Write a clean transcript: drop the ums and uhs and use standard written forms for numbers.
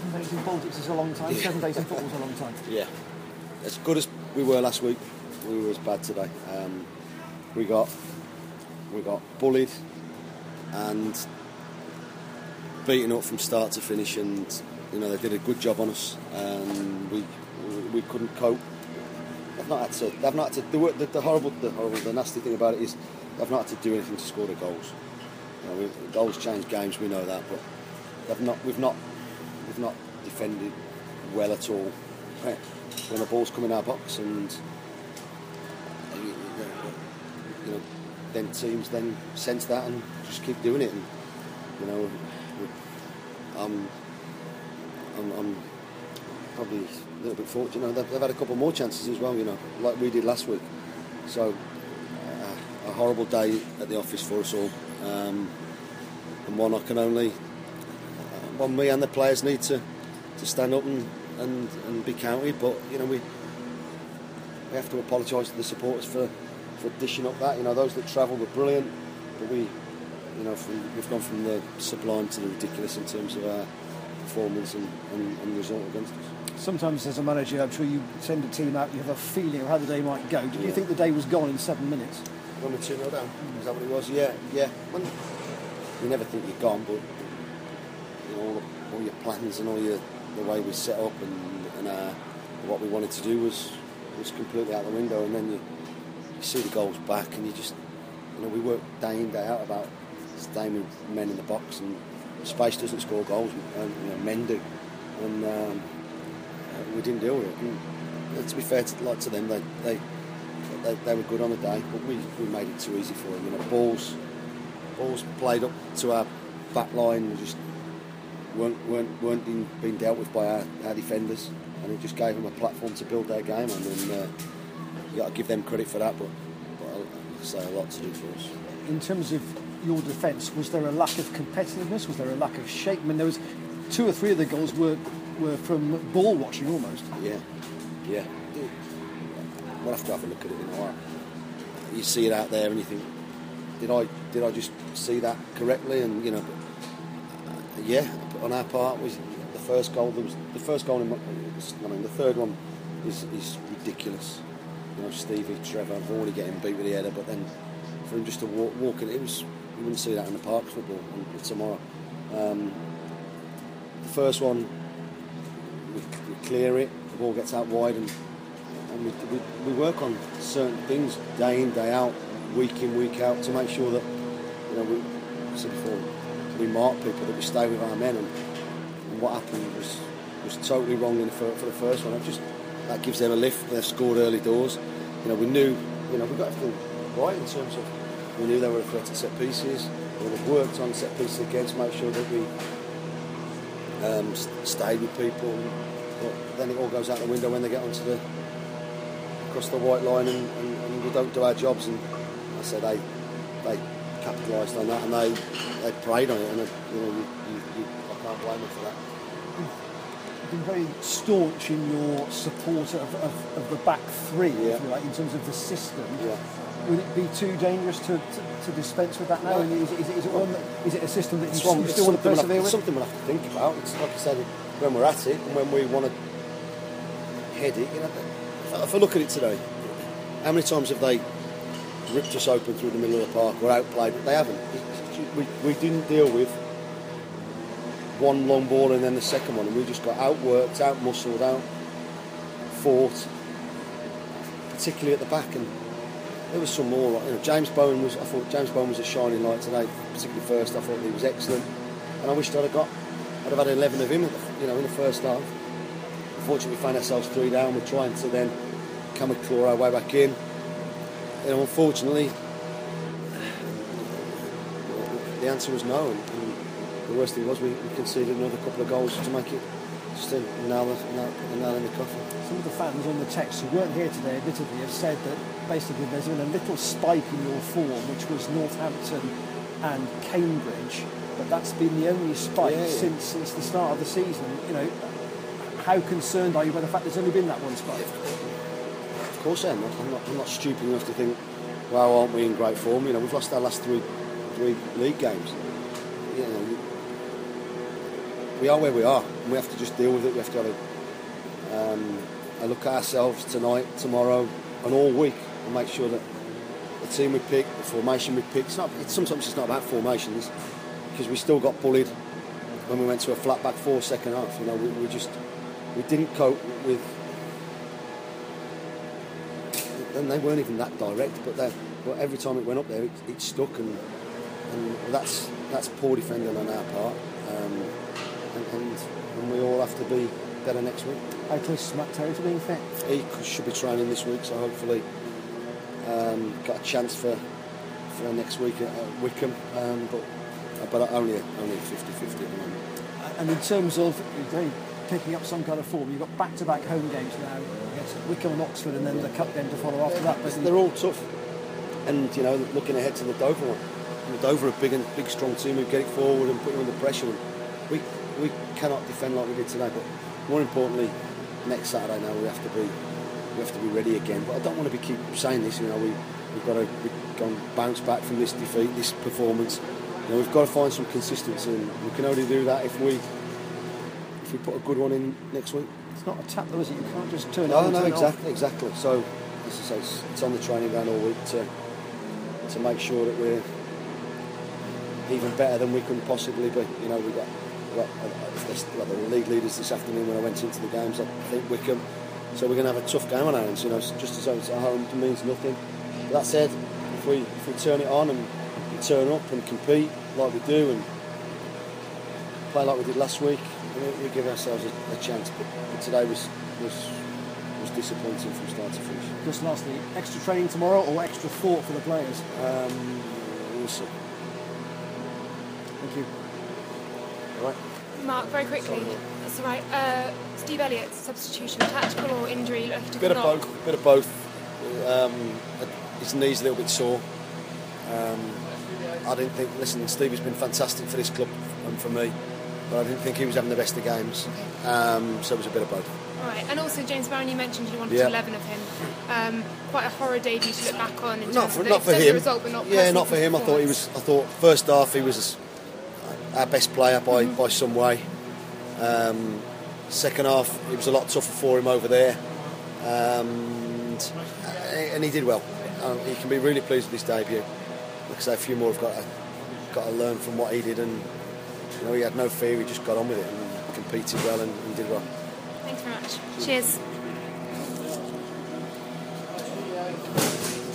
7 days in politics is a long time. 7 days in football is a long time. Yeah, as good as we were last week, we were as bad today. We got bullied and beaten up from start to finish, and they did a good job on us, and we couldn't cope. They've not had to do it. The nasty thing about it is they've not had to do anything to score the goals. Goals change games, we know that, but we've not defended well at all. When the ball's come in our box, and then teams then sense that and just keep doing it. And I'm probably a little bit fortunate. They've had a couple more chances as well, like we did last week. So a horrible day at the office for us all, and one me and the players need to stand up and be counted. But we have to apologise to the supporters for dishing up that. Those that travelled were brilliant, but we've gone from the sublime to the ridiculous in terms of our performance and result against us. Sometimes as a manager, I'm sure you send a team out, you have a feeling of how the day might go. Did you think the day was gone in 7 minutes? When we're 2-0 down, is that what it was? Yeah. You never think you're gone, but all your plans and the way we set up and what we wanted to do was completely out the window. And then you see the goals back, and you just we work day in day out about staying with men in the box, and space doesn't score goals, and men do, and we didn't deal with it. And to be fair to them, they were good on the day, but we made it too easy for them. Balls played up to our back line just weren't being dealt with by our defenders, and it just gave them a platform to build their game on. And you got to give them credit for that, but I say a lot to do for us. In terms of your defence, was there a lack of competitiveness? Was there a lack of shape? I mean, there was 2 or 3 of the goals were from ball watching almost. Yeah. We'll have to have a look at it. You see it out there, and you think, did I just see that correctly? And on our part was the first goal. The third one is ridiculous. Stevie, Trevor, Varney getting beat with the header, but then for him just to walk in, you wouldn't see that in the park football tomorrow. The first one, we clear it, the ball gets out wide, and we work on certain things day in, day out, week in, week out, to make sure that we mark people, that we stay with our men. And what happened was totally wrong for the first one. That gives them a lift. They scored early doors. We knew, we got everything right in terms of, we knew they were a threat at set pieces. We've worked on set pieces again to make sure that we stayed with people. But then it all goes out the window when they get across the white line, and we don't do our jobs. And I said they capitalised on that, and they preyed on it, and I can't blame them for that. You've been very staunch in your support of the back three, if you like, in terms of the system. Yeah. Would it be too dangerous to dispense with that now? No. And is it a system that you still want to persevere with? It's something we'll have to think about. It's like I said, when we're at it and when we want to head it. If I look at it today, how many times have they ripped us open through the middle of the park or outplayed? They haven't. We didn't deal with one long ball and then the second one, and we just got outworked, out-muscled, out-fought, particularly at the back. And there was some more. I thought James Bowen was a shining light today, particularly first. I thought he was excellent, and I wished I'd have had 11 of him in the first half. Unfortunately, we found ourselves 3 down. We're trying to then come and claw our way back in. Unfortunately, the answer was no, and the worst thing was we conceded another couple of goals to make it just a nail in the coffin. Some of the fans on the text who weren't here today, admittedly, have said that basically there's been a little spike in your form, which was Northampton and Cambridge, but that's been the only spike since the start of the season. How concerned are you by the fact there's only been that one spike? Of course I am. I'm not stupid enough to think, well, aren't we in great form? We've lost our last three league games. we are where we are, and we have to just deal with it. We have to have a look at ourselves tonight, tomorrow, and all week, and make sure that the team we pick, the formation we pick. Sometimes it's not about formations, because we still got bullied when we went to a flat back 4 second half. You know, we didn't cope with, and they weren't even that direct, but every time it went up there, it stuck, and that's poor defending on our part, and we all have to be better next week. How close is Matt Terry to being fit? He should be training this week, so hopefully got a chance for next week at Wickham, but only 50-50 at the moment. And in terms of picking up some kind of form, you've got back-to-back home games now against Wickham and Oxford, and then the cup game to follow after that. But they're all tough, and you know, looking ahead to the Dover one. Dover are a big, strong team who get it forward and put you under pressure. And we cannot defend like we did today. But more importantly, next Saturday now we have to be ready again. But I don't want to keep saying this. You know, we've got to bounce back from this defeat, this performance. You know, we've got to find some consistency, and we can only do that if we put a good one in next week. It's not a tap though, is it? You can't just turn it on. No, exactly. So, as I say, it's on the training ground all week to make sure that we're even better than we can possibly be. You know, we got the league leaders this afternoon when I went into the games. I think Wickham, so we're going to have a tough game on our hands. You know, just as though it's at home, it means nothing. But that said, if we turn it on and turn up and compete like we do and play like we did last week, we give ourselves a chance. But today was disappointing from start to finish. Just lastly, extra training tomorrow or extra thought for the players? We'll see. Thank you. All right. Mark, very quickly. That's all right. Steve Elliott's substitution, tactical or injury? Bit of both. His knee's a little bit sore. I didn't think. Listen, Steve has been fantastic for this club and for me, but I didn't think he was having the best of games. So it was a bit of both. All right. And also, James Barron, you mentioned you wanted 11 of him. Quite a horror debut to look back on. In terms of not for him. Result, but not not for him. I thought first half he was our best player by some way. Second half, it was a lot tougher for him over there, and he did well. He can be really pleased with his debut. Like I say, a few more have got to learn from what he did, and you know, he had no fear. He just got on with it and competed well and did well. Thanks very much. Cheers.